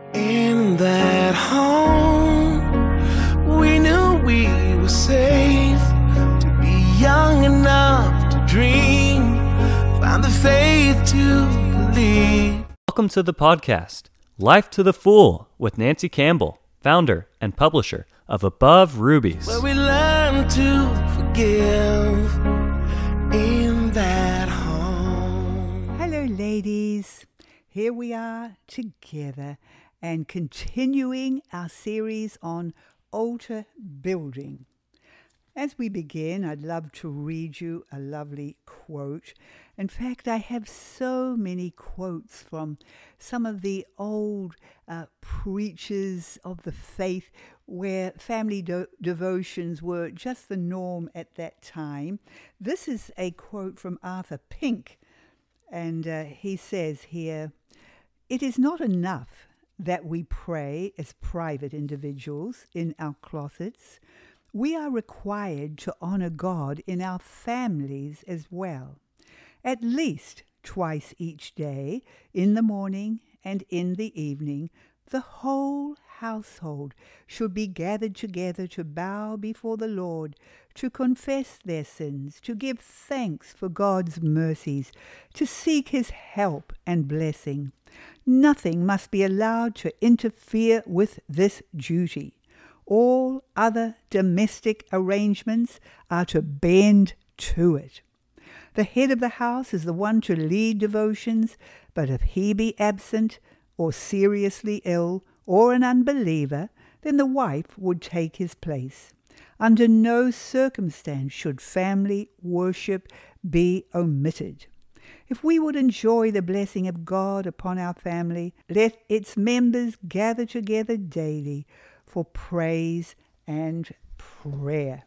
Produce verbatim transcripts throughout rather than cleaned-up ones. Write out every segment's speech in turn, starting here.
In that home, we knew we were safe to be young enough to dream, find the faith to believe. Welcome to the podcast, Life to the Full, with Nancy Campbell, founder and publisher of Above Rubies. Where we learn to forgive in that home. Hello, ladies. Here we are together and continuing our series on altar building. As we begin, I'd love to read you a lovely quote. In fact, I have so many quotes from some of the old uh, preachers of the faith where family do- devotions were just the norm at that time. This is a quote from Arthur Pink, and uh, he says here, "It is not enough that we pray as private individuals in our closets. We are required to honor God in our families as well. At least twice each day, in the morning and in the evening, the whole household should be gathered together to bow before the Lord, to confess their sins, to give thanks for God's mercies, to seek his help and blessing. Nothing must be allowed to interfere with this duty. All other domestic arrangements are to bend to it. The head of the house is the one to lead devotions, but if he be absent or seriously ill or an unbeliever, then the wife would take his place. Under no circumstance should family worship be omitted. If we would enjoy the blessing of God upon our family, let its members gather together daily for praise and prayer."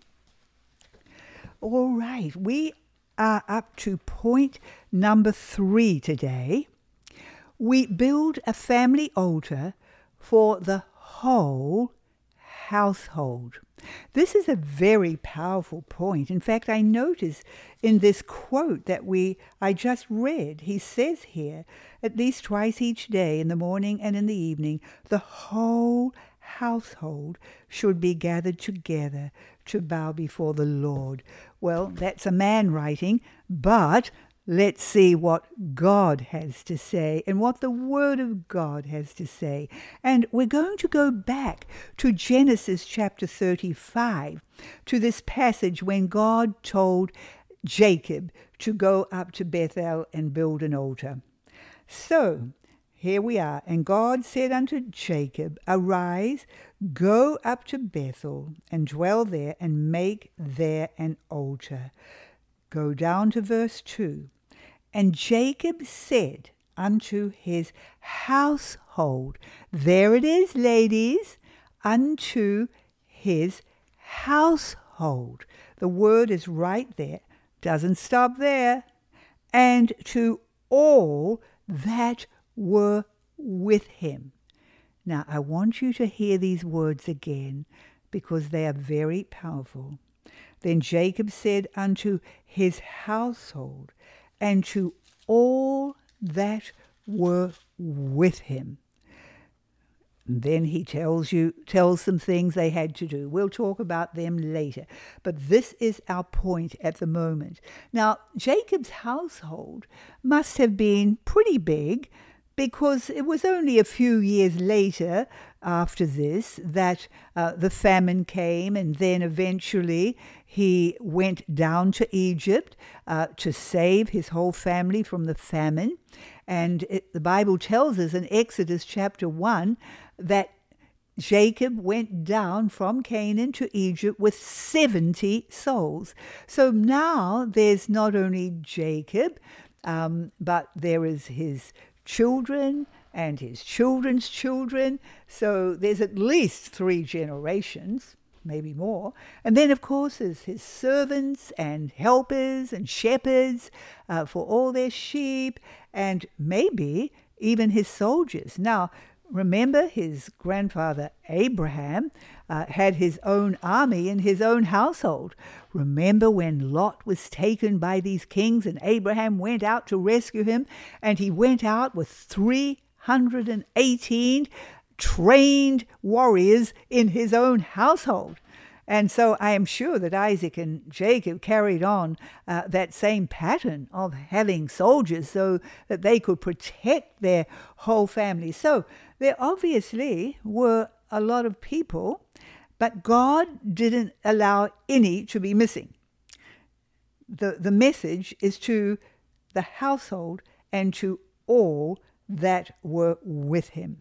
All right, we are up to point number three today. We build a family altar for the whole household. This is a very powerful point. In fact, I notice in this quote that we I just read, he says here, at least twice each day, in the morning and in the evening, the whole household should be gathered together to bow before the Lord. Well, that's a man writing, but let's see what God has to say and what the Word of God has to say. And we're going to go back to Genesis chapter thirty-five, to this passage when God told Jacob to go up to Bethel and build an altar. So, here we are. "And God said unto Jacob, Arise, go up to Bethel, and dwell there, and make there an altar." Go down to verse two. "And Jacob said unto his household," there it is, ladies, "unto his household." The word is right there, doesn't stop there. "And to all that were with him." Now, I want you to hear these words again because they are very powerful. "Then Jacob said unto his household, and to all that were with him." Then he tells you, tells them things they had to do. We'll talk about them later. But this is our point at the moment. Now, Jacob's household must have been pretty big, because it was only a few years later after this that uh, the famine came, and then eventually he went down to Egypt uh, to save his whole family from the famine. And it, the Bible tells us in Exodus chapter one that Jacob went down from Canaan to Egypt with seventy souls. So now there's not only Jacob, um, but there is his children and his children's children. So there's at least three generations, maybe more. And then, of course, there's his servants and helpers and shepherds uh, for all their sheep, and maybe even his soldiers. Now, remember, his grandfather Abraham uh, had his own army in his own household. Remember when Lot was taken by these kings and Abraham went out to rescue him, and he went out with three hundred eighteen trained warriors in his own household. And so I am sure that Isaac and Jacob carried on uh, that same pattern of having soldiers so that they could protect their whole family. So there obviously were a lot of people, but God didn't allow any to be missing. The, the message is to the household and to all that were with him.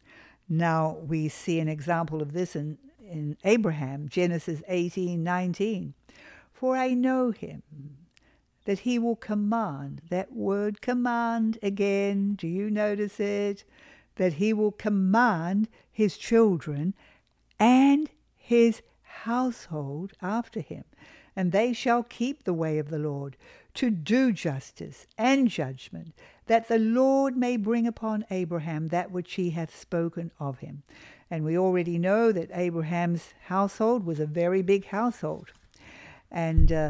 Now we see an example of this in in Abraham, Genesis eighteen nineteen. For I know him, that he will command, that word command again, do you notice it? That he will command his children and his household after him, and they shall keep the way of the Lord, to do justice and judgment, that the Lord may bring upon Abraham that which he hath spoken of him. And we already know that Abraham's household was a very big household. And uh,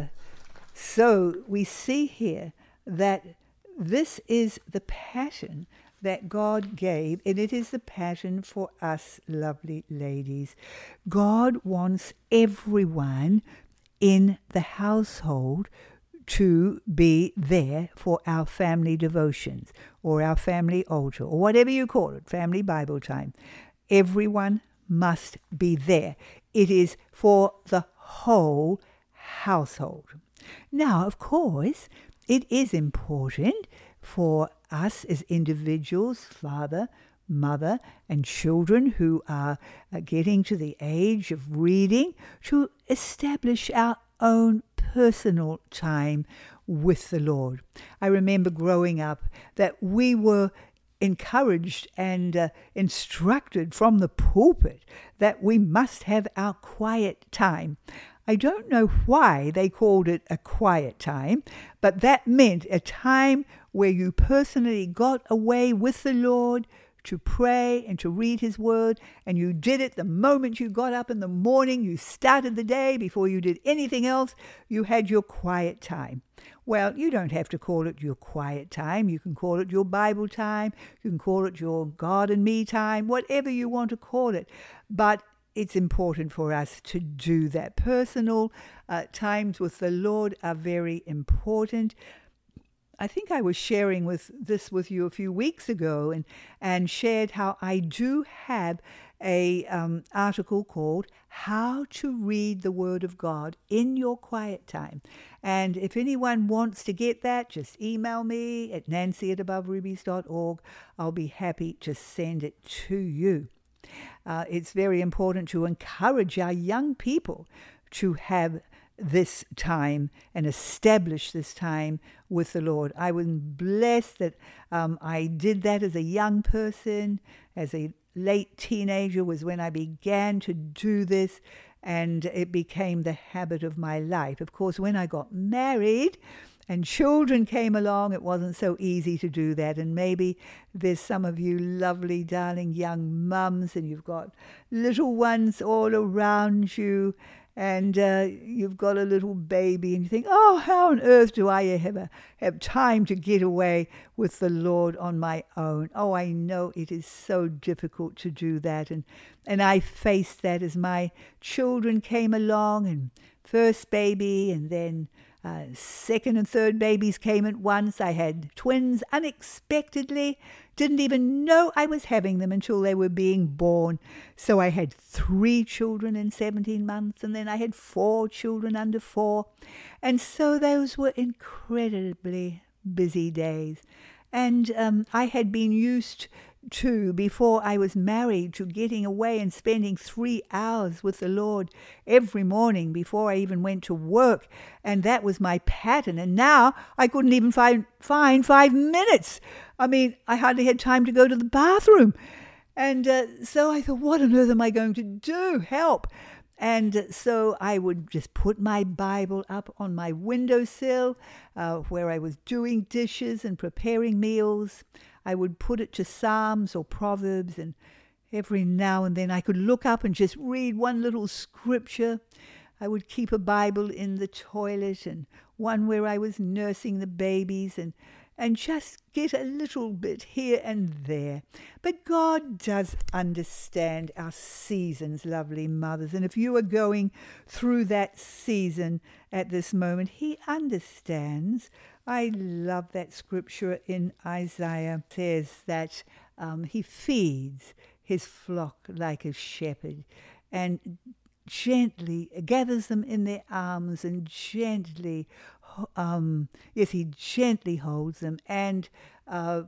so we see here that this is the pattern that God gave, and it is the pattern for us lovely ladies. God wants everyone in the household to be there for our family devotions or our family altar or whatever you call it, family Bible time. Everyone must be there. It is for the whole household. Now, of course, it is important for us as individuals, father, mother, and children who are getting to the age of reading, to establish our own personal time with the Lord. I remember growing up that we were encouraged and uh, instructed from the pulpit that we must have our quiet time. I don't know why they called it a quiet time, but that meant a time where you personally got away with the Lord to pray and to read his word, and you did it the moment you got up in the morning. You started the day before you did anything else. You had your quiet time. Well, you don't have to call it your quiet time. You can call it your Bible time. You can call it your God and me time, whatever you want to call it. But it's important for us to do that. Personal uh, times with the Lord are very important. I think I was sharing with this with you a few weeks ago and, and shared how I do have a um, article called How to Read the Word of God in Your Quiet Time. And if anyone wants to get that, just email me at nancy at above rubies dot org. I'll be happy to send it to you. Uh, it's very important to encourage our young people to have this time and establish this time with the Lord. I was blessed that um, I did that as a young person. As a late teenager was when I began to do this, and it became the habit of my life. Of course, when I got married and children came along, it wasn't so easy to do that. And maybe there's some of you lovely, darling young mums, and you've got little ones all around you, and uh, you've got a little baby, and you think, oh, how on earth do I ever have time to get away with the Lord on my own? Oh, I know it is so difficult to do that. And, and I faced that as my children came along, and first baby, and then uh, second and third babies came at once. I had twins unexpectedly. Didn't even know I was having them until they were being born. So I had three children in seventeen months, and then I had four children under four. And so those were incredibly busy days. And um, I had been used to, before I was married, to getting away and spending three hours with the Lord every morning before I even went to work. And that was my pattern. And now I couldn't even find, find five minutes. I mean, I hardly had time to go to the bathroom. And uh, so I thought, what on earth am I going to do? Help. And so I would just put my Bible up on my windowsill uh, where I was doing dishes and preparing meals. I would put it to Psalms or Proverbs, and every now and then I could look up and just read one little scripture. I would keep a Bible in the toilet, and one where I was nursing the babies, and and just get a little bit here and there. But God does understand our seasons, lovely mothers. And if you are going through that season at this moment, he understands. I love that scripture in Isaiah. It says that um, he feeds his flock like a shepherd and gently gathers them in their arms and gently, um, yes, he gently holds them and, uh,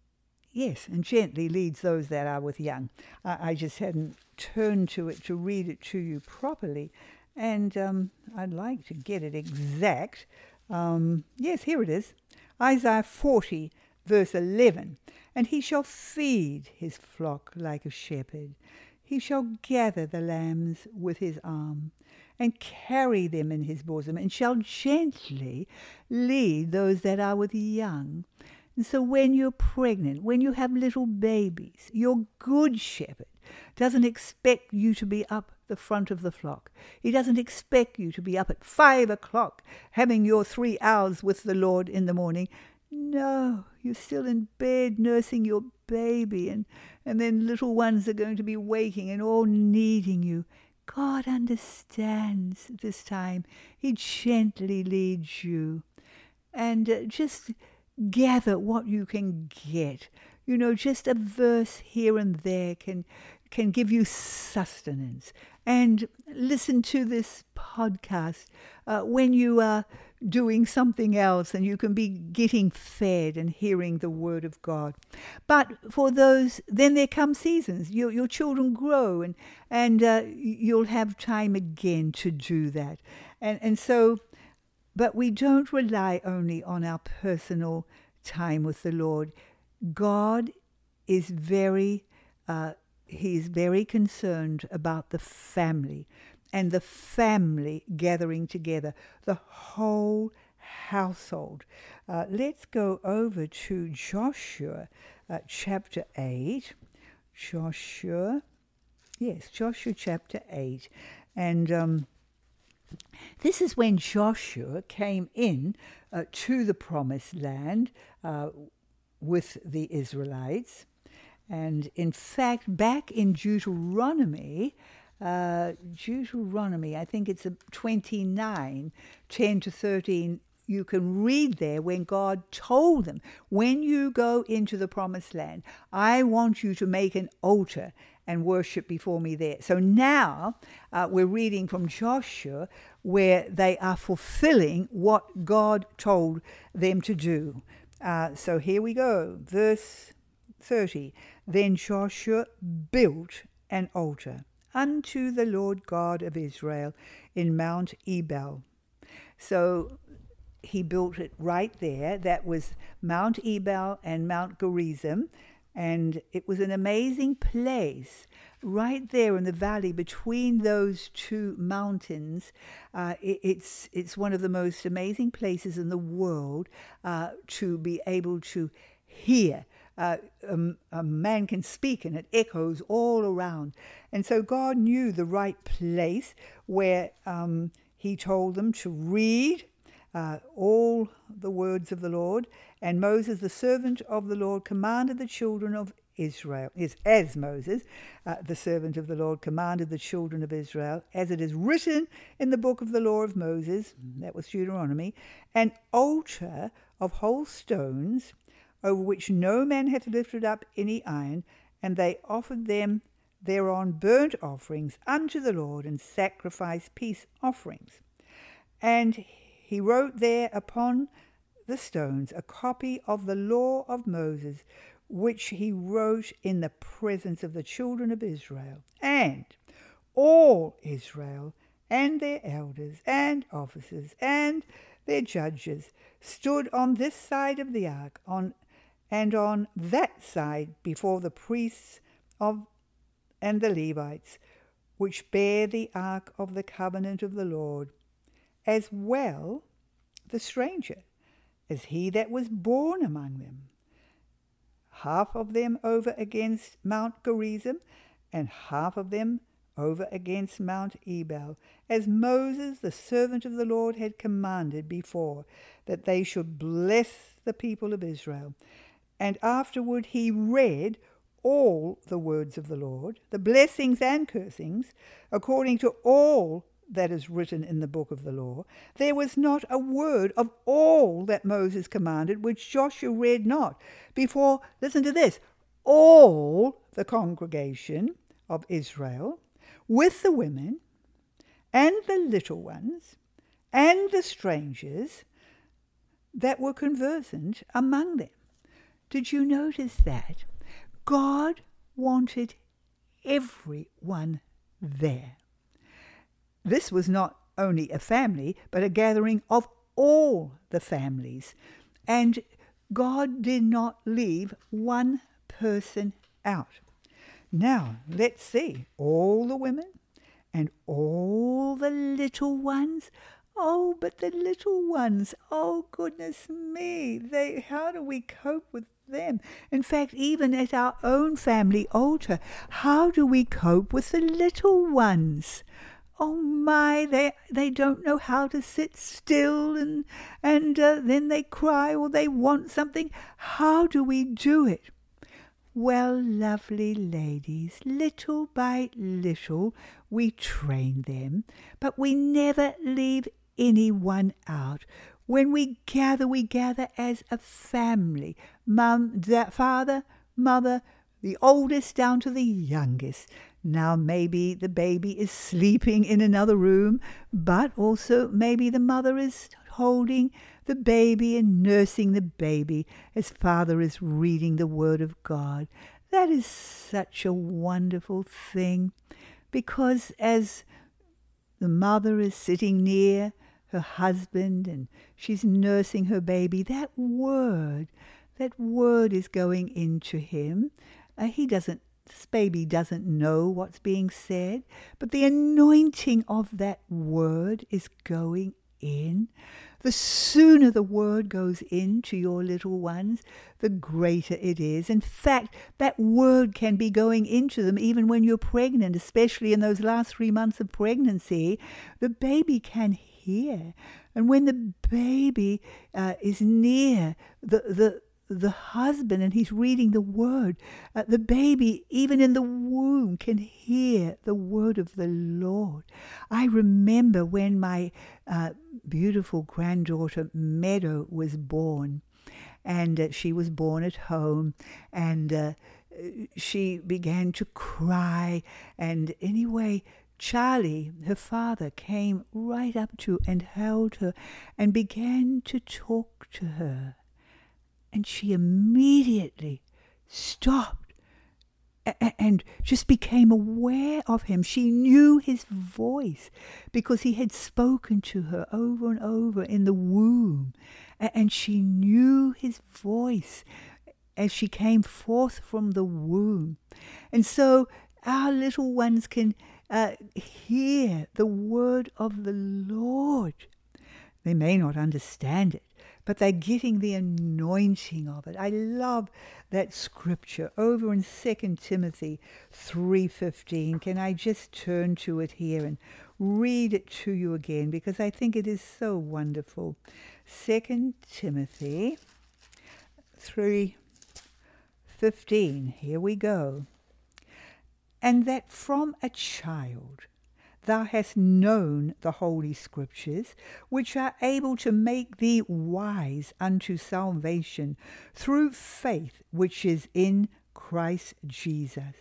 yes, and gently leads those that are with young. I, I just hadn't turned to it to read it to you properly, and um, I'd like to get it exact. Um, yes, here it is. Isaiah forty, verse eleven. And he shall feed his flock like a shepherd. He shall gather the lambs with his arm and carry them in his bosom, and shall gently lead those that are with young. And so when you're pregnant, when you have little babies, your good shepherd doesn't expect you to be up the front of the flock. He doesn't expect you to be up at five o'clock having your three hours with the Lord in the morning. No, you're still in bed nursing your baby, and, and then little ones are going to be waking and all needing you. God understands this time. He gently leads you. And uh, just gather what you can get. You know, just a verse here and there can can give you sustenance. And listen to this podcast uh, when you are doing something else, and you can be getting fed and hearing the word of God. But for those, then there come seasons. Your your children grow, and and uh, you'll have time again to do that. And and so, but we don't rely only on our personal time with the Lord. God is very, uh, he's very concerned about the family and the family gathering together, the whole household. Uh, let's go over to Joshua uh, chapter eight. Joshua, yes, Joshua chapter eight. And um, this is when Joshua came in uh, to the promised land uh, with the Israelites. And in fact, back in Deuteronomy, uh, Deuteronomy, I think it's a twenty-nine, ten to thirteen, you can read there when God told them, when you go into the promised land, I want you to make an altar and worship before me there. So now uh, we're reading from Joshua where they are fulfilling what God told them to do. Uh, so here we go, verse thirty. Then Joshua built an altar unto the Lord God of Israel in Mount Ebal. So he built it right there. That was Mount Ebal and Mount Gerizim. And it was an amazing place right there in the valley between those two mountains. Uh, it, it's it's one of the most amazing places in the world uh, to be able to hear. Uh, um, a man can speak and it echoes all around. And so God knew the right place where um, he told them to read uh, all the words of the Lord. And Moses, the servant of the Lord, commanded the children of Israel, is as Moses, uh, the servant of the Lord, commanded the children of Israel, as it is written in the book of the law of Moses, that was Deuteronomy, an altar of whole stones, over which no man hath lifted up any iron, and they offered them thereon burnt offerings unto the Lord, and sacrificed peace offerings. And he wrote there upon the stones a copy of the law of Moses, which he wrote in the presence of the children of Israel. And all Israel and their elders and officers and their judges stood on this side of the ark, on and on that side before the priests of and the Levites, which bear the ark of the covenant of the Lord, as well the stranger as he that was born among them. Half of them over against Mount Gerizim, and half of them over against Mount Ebal, as Moses the servant of the Lord had commanded before, that they should bless the people of Israel. And afterward he read all the words of the Lord, the blessings and cursings, according to all that is written in the book of the law. There was not a word of all that Moses commanded which Joshua read not before, listen to this, all the congregation of Israel, with the women and the little ones and the strangers that were conversant among them. Did you notice that? God wanted everyone there. This was not only a family, but a gathering of all the families. And God did not leave one person out. Now, let's see. All the women and all the little ones. Oh, but the little ones, oh, goodness me. They, how do we cope with them? In fact, even at our own family altar, how do we cope with the little ones? Oh my, they they don't know how to sit still, and and uh, then they cry or they want something. How do we do it? Well, lovely ladies, little by little we train them, but we never leave anyone out. When we gather, we gather as a family. Mum, da- father, mother, the oldest down to the youngest. Now maybe the baby is sleeping in another room, but also maybe the mother is holding the baby and nursing the baby as father is reading the word of God. That is such a wonderful thing, because as the mother is sitting near her husband and she's nursing her baby, that word, that word is going into him. Uh, he doesn't This baby doesn't know what's being said, but the anointing of that word is going in. The sooner the word goes into your little ones, the greater it is. In fact, that word can be going into them even when you're pregnant, especially in those last three months of pregnancy. The baby can hear. And when the baby uh, is near the the the husband and he's reading the word, uh, the baby, even in the womb, can hear the word of the Lord. I remember when my uh, beautiful granddaughter Meadow was born, and uh, she was born at home, and uh, she began to cry, and anyway, Charlie, her father, came right up to and held her and began to talk to her. And she immediately stopped and just became aware of him. She knew his voice because he had spoken to her over and over in the womb. And she knew his voice as she came forth from the womb. And so our little ones can uh, hear the word of the Lord. They may not understand it, but they're getting the anointing of it. I love that scripture over in Second Timothy three fifteen. Can I just turn to it here and read it to you again, because I think it is so wonderful. Second Timothy three fifteen. Here we go. And that from a child thou hast known the holy scriptures, which are able to make thee wise unto salvation through faith which is in Christ Jesus.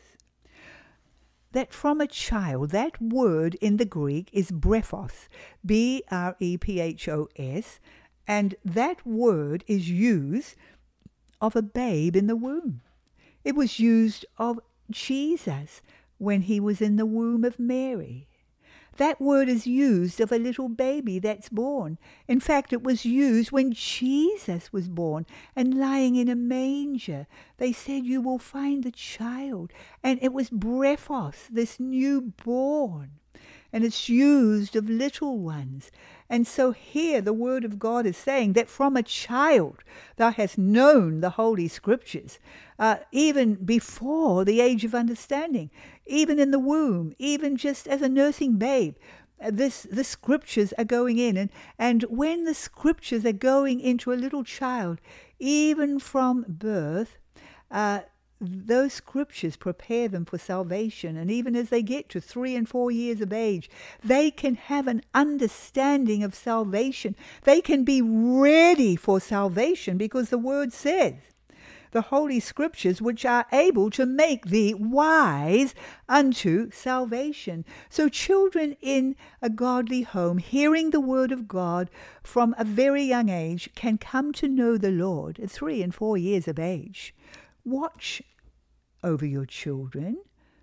That from a child, that word in the Greek is brephos, B R E P H O S, and that word is used of a babe in the womb. It was used of Jesus when he was in the womb of Mary. That word is used of a little baby that's born. In fact, it was used when Jesus was born and lying in a manger. They said, you will find the child. And it was brephos, this newborn. And it's used of little ones. And so here the word of God is saying that from a child thou hast known the holy scriptures, uh, even before the age of understanding, even in the womb, even just as a nursing babe. this the scriptures are going in, and, and when the scriptures are going into a little child, even from birth, uh, those scriptures prepare them for salvation. And even as they get to three and four years of age, they can have an understanding of salvation. They can be ready for salvation because the word says, the holy scriptures, which are able to make thee wise unto salvation. So children in a godly home, hearing the word of God from a very young age, can come to know the Lord at three and four years of age. Watch over your children.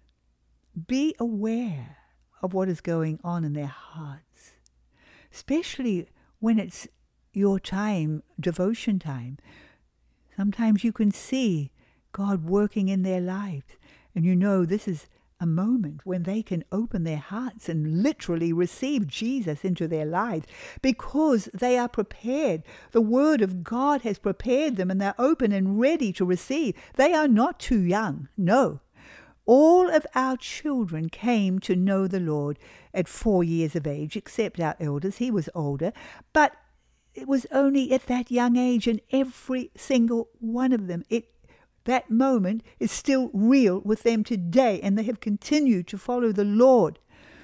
Be aware of what is going on in their hearts, especially when it's your time, devotion time. Sometimes you can see God working in their lives, and you know this is a moment when they can open their hearts and literally receive Jesus into their lives because they are prepared. The Word of God has prepared them, and they're open and ready to receive. They are not too young, no. All of our children came to know the Lord at four years of age, except our eldest. He was older, but it was only at that young age, and every single one of them, it that moment is still real with them today, and they have continued to follow the Lord,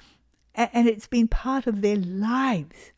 and it's been part of their lives.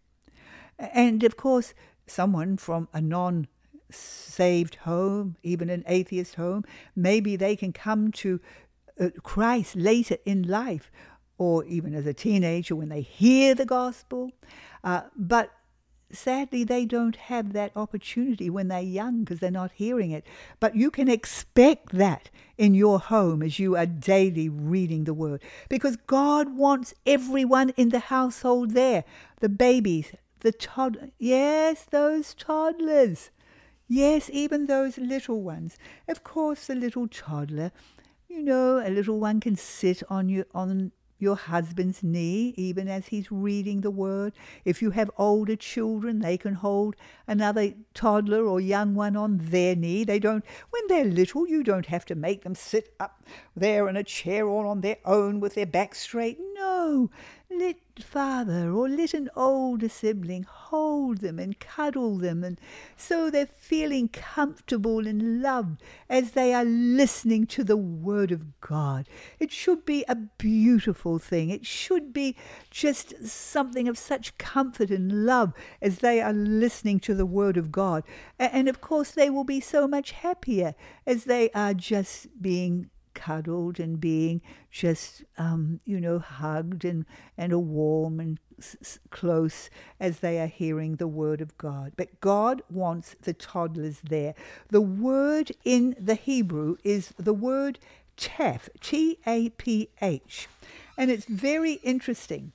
And of course, someone from a non-saved home, even an atheist home, maybe they can come to Christ later in life, or even as a teenager when they hear the gospel, uh, but sadly, they don't have that opportunity when they're young because they're not hearing it. But you can expect that in your home as you are daily reading the Word, because God wants everyone in the household there. The babies, the toddlers, yes, those toddlers, yes, even those little ones. Of course, the little toddler, you know, a little one can sit on you on your husband's knee, even as he's reading the Word. If you have older children, they can hold another toddler or young one on their knee. They don't, when they're little, you don't have to make them sit up there in a chair all on their own with their back straight. No, let father or let an older sibling hold them and cuddle them, and so they're feeling comfortable and loved as they are listening to the Word of God. It should be a beautiful thing. It should be just something of such comfort and love as they are listening to the Word of God. And of course they will be so much happier as they are just being cuddled and being just, um, you know, hugged and, and a warm and s- close as they are hearing the Word of God. But God wants the toddlers there. The word in the Hebrew is the word taph, T A P H. And it's very interesting.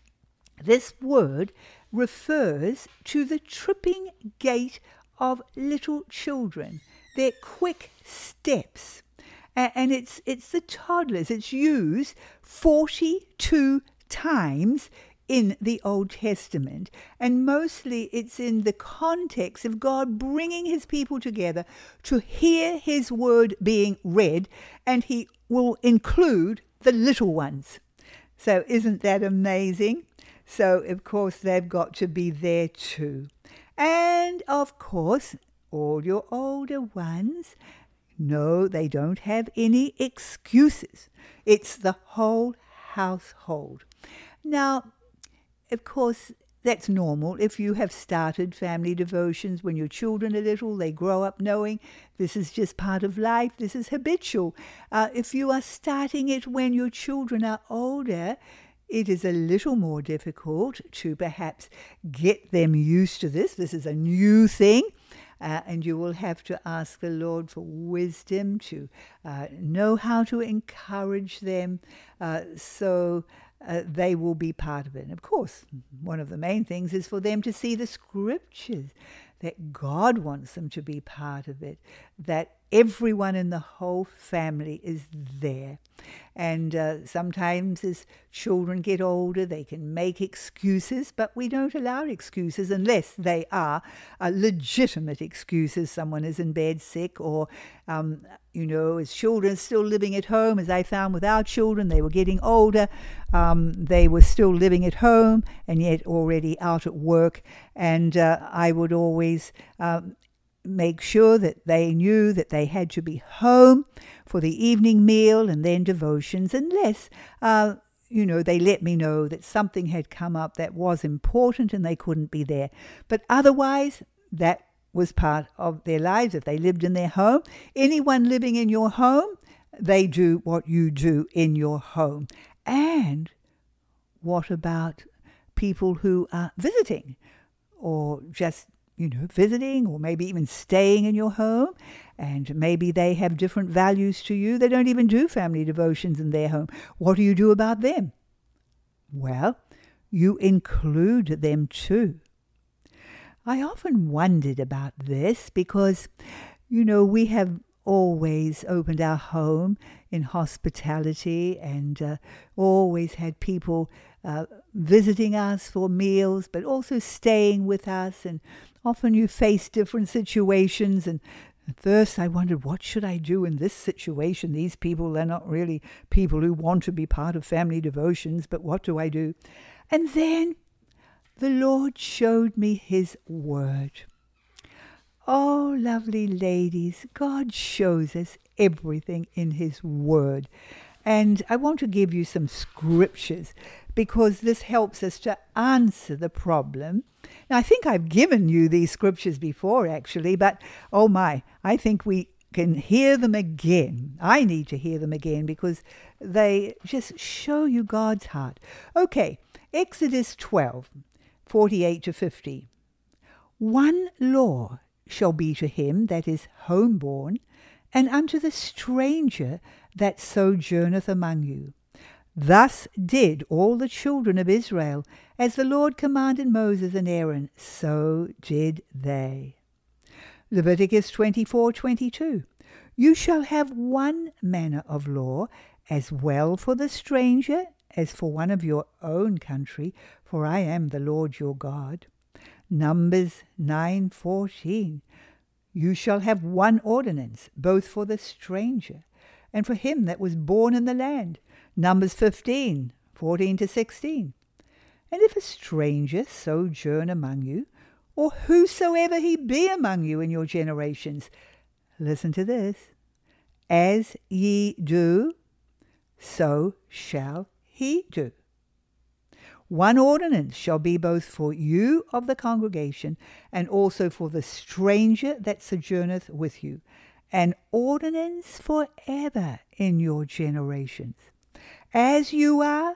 This word refers to the tripping gait of little children, their quick steps. And it's it's the toddlers. It's used forty-two times in the Old Testament. And mostly it's in the context of God bringing his people together to hear his word being read. And he will include the little ones. So isn't that amazing? So, of course, they've got to be there too. And, of course, all your older ones, no, they don't have any excuses. It's the whole household. Now, of course, that's normal. If you have started family devotions when your children are little, they grow up knowing this is just part of life. This is habitual. Uh, if you are starting it when your children are older, it is a little more difficult to perhaps get them used to this. This is a new thing. Uh, and you will have to ask the Lord for wisdom to uh, know how to encourage them uh, so uh, they will be part of it. And of course, one of the main things is for them to see the scriptures. that God wants them to be part of it, that everyone in the whole family is there. And uh, sometimes as children get older, they can make excuses, but we don't allow excuses unless they are uh, legitimate excuses. Someone is in bed sick, or, um, you know, as children still living at home, as I found with our children, they were getting older. Um, they were still living at home and yet already out at work. And uh, I would always um, make sure that they knew that they had to be home for the evening meal and then devotions, unless, uh, you know, they let me know that something had come up that was important and they couldn't be there. But otherwise, that was part of their lives. If they lived in their home, anyone living in your home, they do what you do in your home. And what about people who are visiting, or just, you know, visiting, or maybe even staying in your home, and maybe they have different values to you. They don't even do family devotions in their home. What do you do about them? Well, you include them too. I often wondered about this because, you know, we have always opened our home in hospitality, and uh, always had people uh, visiting us for meals, but also staying with us. And often you face different situations, and at first I wondered, what should I do in this situation? These people, they're not really people who want to be part of family devotions, but what do I do? And then the Lord showed me his word. Oh, lovely ladies, God shows us everything in his word. And I want to give you some scriptures because this helps us to answer the problem. Now, I think I've given you these scriptures before, actually, but oh my, I think we can hear them again. I need to hear them again because they just show you God's heart. Okay, Exodus twelve, forty-eight to fifty. One law shall be to him that is homeborn, and unto the stranger that sojourneth among you. Thus did all the children of Israel, as the Lord commanded Moses and Aaron, so did they. Leviticus twenty-four twenty-two. You shall have one manner of law, as well for the stranger as for one of your own country, for I am the Lord your God. Numbers nine fourteen. You shall have one ordinance, both for the stranger and for him that was born in the land. Numbers fifteen fourteen to sixteen. And if a stranger sojourn among you, or whosoever he be among you in your generations, listen to this, as ye do, so shall he do. One ordinance shall be both for you of the congregation, and also for the stranger that sojourneth with you, an ordinance forever in your generations. As you are,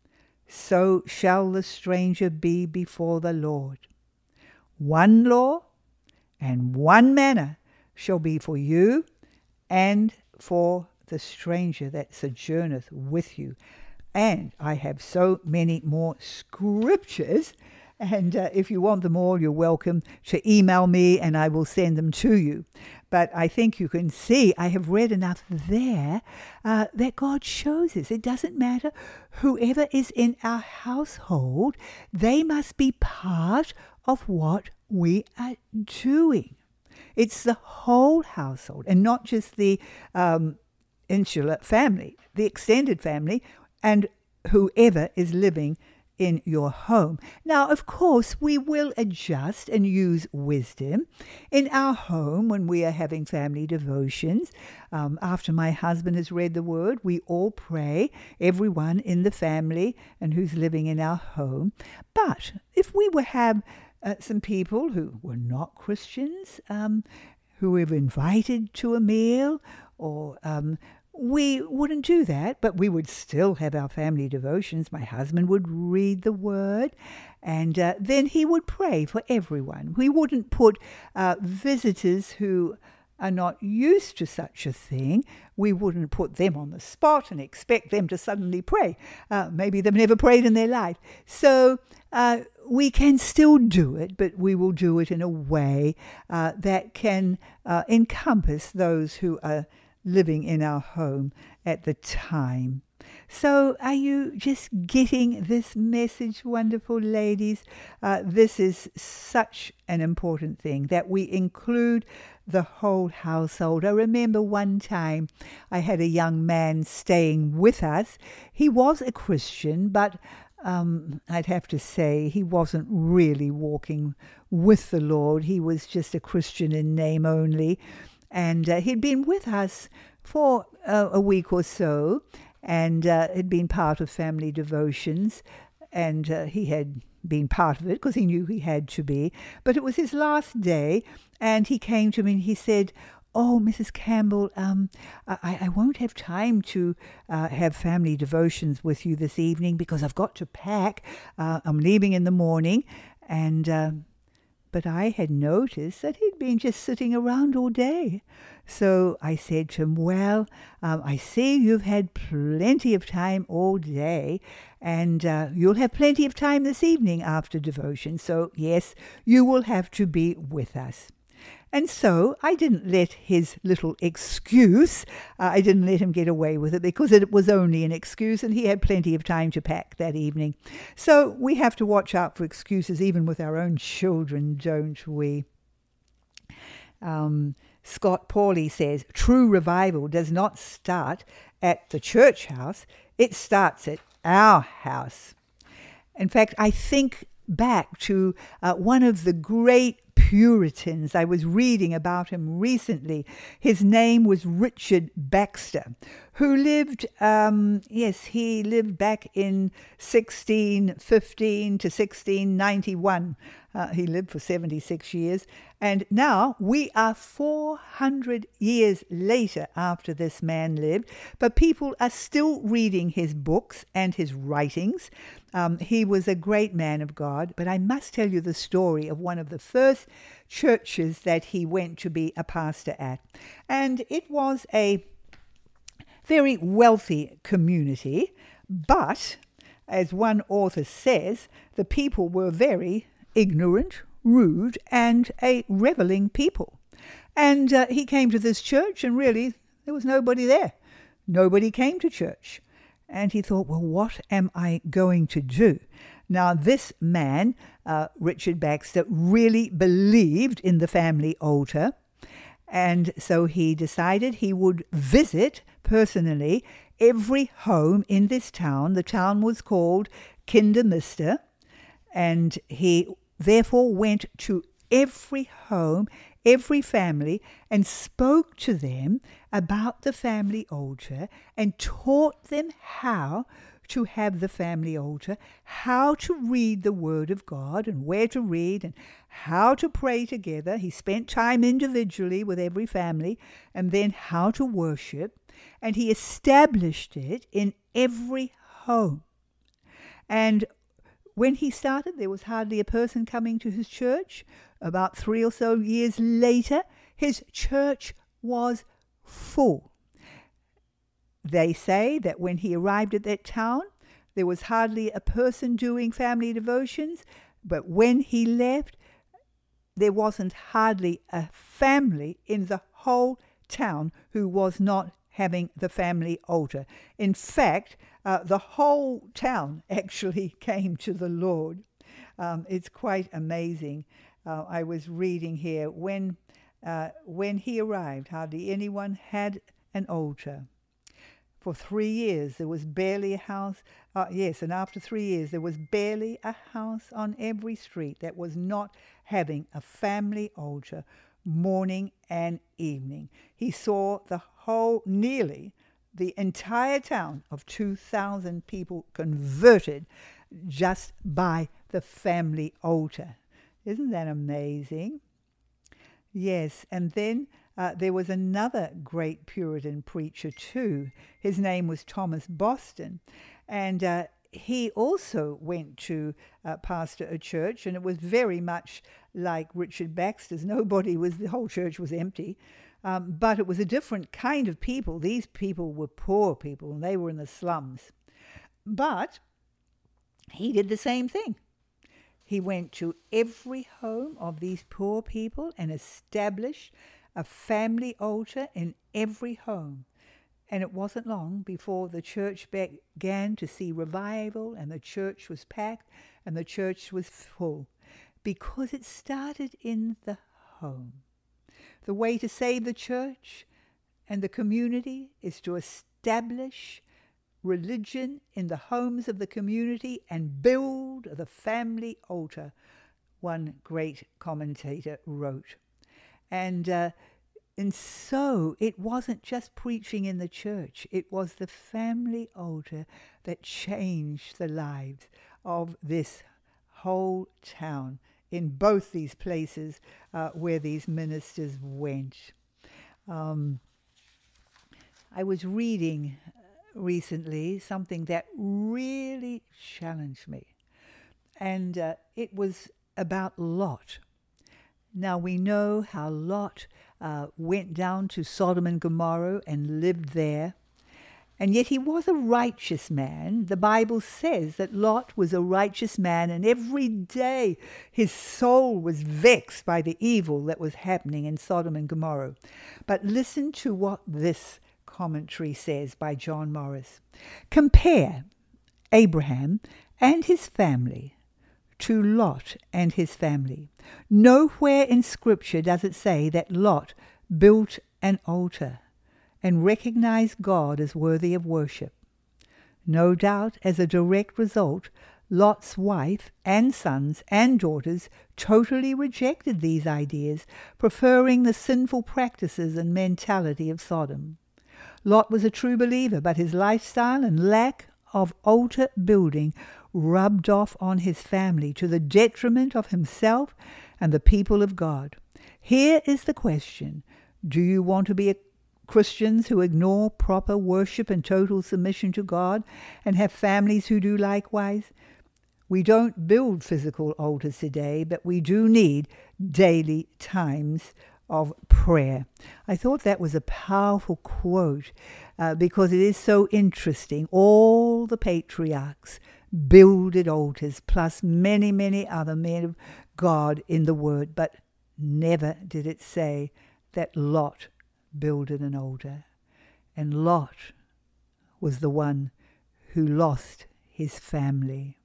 so shall the stranger be before the Lord. One law and one manner shall be for you and for the stranger that sojourneth with you. And I have so many more scriptures, and uh, if you want them all, you're welcome to email me and I will send them to you. But I think you can see I have read enough there uh, that God shows us. It doesn't matter whoever is in our household, they must be part of what we are doing. It's the whole household, and not just the um, insular family, the extended family, and whoever is living in your home. Now, of course, we will adjust and use wisdom in our home when we are having family devotions. Um, after my husband has read the word, we all pray, everyone in the family and who's living in our home. But if we were have uh, some people who were not Christians, um, who were invited to a meal, or um, we wouldn't do that, but we would still have our family devotions. My husband would read the word, and uh, then he would pray for everyone. We wouldn't put uh, visitors who are not used to such a thing, we wouldn't put them on the spot and expect them to suddenly pray. Uh, maybe they've never prayed in their life. So uh, we can still do it, but we will do it in a way uh, that can uh, encompass those who are living in our home at the time. So are you just getting this message, wonderful ladies? Uh, this is such an important thing, that we include the whole household. I remember one time I had a young man staying with us. He was a Christian, but um, I'd have to say he wasn't really walking with the Lord. He was just a Christian in name only. And uh, he'd been with us for uh, a week or so, and uh, had been part of family devotions, and uh, he had been part of it because he knew he had to be. But it was his last day, and he came to me and he said, "Oh, Missus Campbell, um, I, I won't have time to uh, have family devotions with you this evening because I've got to pack. Uh, I'm leaving in the morning." And uh, but I had noticed that he'd been just sitting around all day. So I said to him, "Well, um, I see you've had plenty of time all day, and uh, you'll have plenty of time this evening after devotion. So yes, you will have to be with us." And so I didn't let his little excuse, uh, I didn't let him get away with it, because it was only an excuse and he had plenty of time to pack that evening. So we have to watch out for excuses even with our own children, don't we? Um, Scott Pauley says, "True revival does not start at the church house, it starts at our house." In fact, I think back to uh, one of the great Puritans. I was reading about him recently. His name was Richard Baxter, who lived, um, yes, he lived back in sixteen fifteen to sixteen ninety-one. Uh, he lived for seventy-six years. And now we are four hundred years later after this man lived, but people are still reading his books and his writings. Um, he was a great man of God, but I must tell you the story of one of the first churches that he went to be a pastor at. And it was a very wealthy community, but as one author says, the people were very ignorant, rude, and a reveling people. And uh, he came to this church, and really there was nobody there. Nobody came to church. And he thought, well, what am I going to do? Now, this man, uh, Richard Baxter, really believed in the family altar. And so he decided he would visit personally every home in this town. The town was called Kidderminster. And he therefore went to every home, every family, and spoke to them about the family altar and taught them how to have the family altar, how to read the Word of God and where to read and how to pray together. He spent time individually with every family, and then how to worship. And he established it in every home. And when he started, there was hardly a person coming to his church. About three or so years later, his church was full. They say that when he arrived at that town, there was hardly a person doing family devotions, but when he left, there wasn't hardly a family in the whole town who was not having the family altar. In fact, uh, the whole town actually came to the Lord. Um, it's quite amazing. Uh, I was reading here, when uh, when he arrived, hardly anyone had an altar. For three years, there was barely a house. Uh, yes, and after three years, there was barely a house on every street that was not having a family altar morning and evening. He saw the whole, nearly the entire town of two thousand people converted just by the family altar. Isn't that amazing? Yes, and then uh, there was another great Puritan preacher too. His name was Thomas Boston, and uh, he also went to uh, pastor a church, and it was very much like Richard Baxter's. Nobody was, the whole church was empty, um, but it was a different kind of people. These people were poor people, and they were in the slums. But he did the same thing. He went to every home of these poor people and established a family altar in every home. And it wasn't long before the church began to see revival, and the church was packed and the church was full, because it started in the home. The way to save the church and the community is to establish religion in the homes of the community and build the family altar, one great commentator wrote. And uh, and so it wasn't just preaching in the church, it was the family altar that changed the lives of this whole town in both these places uh, where these ministers went. Um, I was reading recently something that really challenged me, and uh, it was about Lot. Now we know how Lot uh, went down to Sodom and Gomorrah and lived there, and yet he was a righteous man. The Bible says that Lot was a righteous man, and every day his soul was vexed by the evil that was happening in Sodom and Gomorrah. But listen to what this commentary says by John Morris. Compare Abraham and his family to Lot and his family. Nowhere in Scripture does it say that Lot built an altar and recognized God as worthy of worship. No doubt, as a direct result, Lot's wife and sons and daughters totally rejected these ideas, preferring the sinful practices and mentality of Sodom. Lot was a true believer, but his lifestyle and lack of altar building rubbed off on his family to the detriment of himself and the people of God. Here is the question: do you want to be a Christians who ignore proper worship and total submission to God and have families who do likewise? We don't build physical altars today, but we do need daily times of prayer. I thought that was a powerful quote uh, because it is so interesting. All the patriarchs builded altars, plus many, many other men of God in the Word, but never did it say that Lot builded an altar. And Lot was the one who lost his family.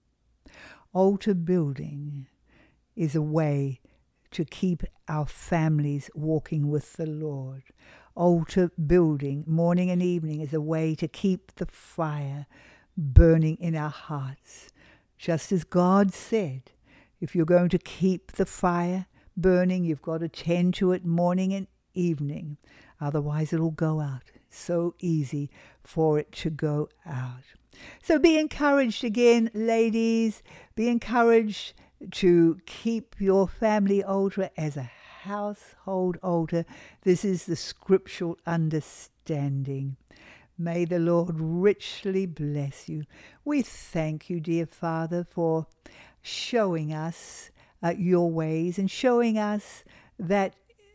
Altar building is a way to keep our families walking with the Lord. Altar building, morning and evening, is a way to keep the fire burning in our hearts. Just as God said, if you're going to keep the fire burning, you've got to tend to it morning and evening. Otherwise it'll go out. It's so easy for it to go out. So be encouraged again, ladies. Be encouraged to keep your family altar as a household altar. This is the scriptural understanding. May the Lord richly bless you. We thank you, dear Father, for showing us uh, your ways and showing us that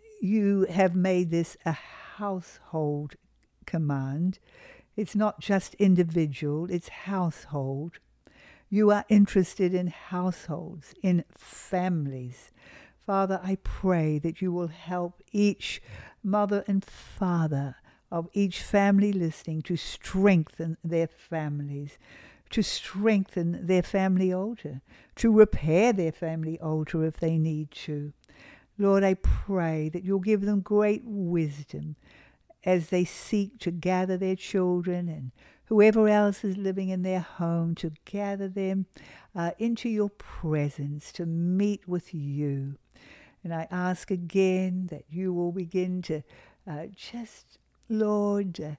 you have made this a household command. It's not just individual, it's household. You are interested in households, in families. Father, I pray that you will help each mother and father of each family listening to strengthen their families, to strengthen their family altar, to repair their family altar if they need to. Lord, I pray that you'll give them great wisdom as they seek to gather their children and whoever else is living in their home, to gather them uh, into your presence, to meet with you. And I ask again that you will begin to uh, just, Lord, uh,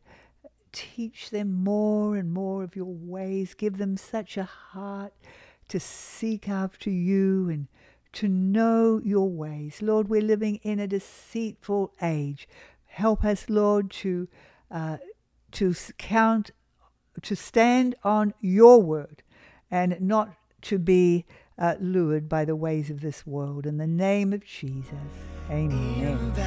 teach them more and more of your ways. Give them such a heart to seek after you and to know your ways. Lord, we're living in a deceitful age. Help us, Lord, to uh, to count, to stand on your word and not to be uh, lured by the ways of this world. In the name of Jesus, amen.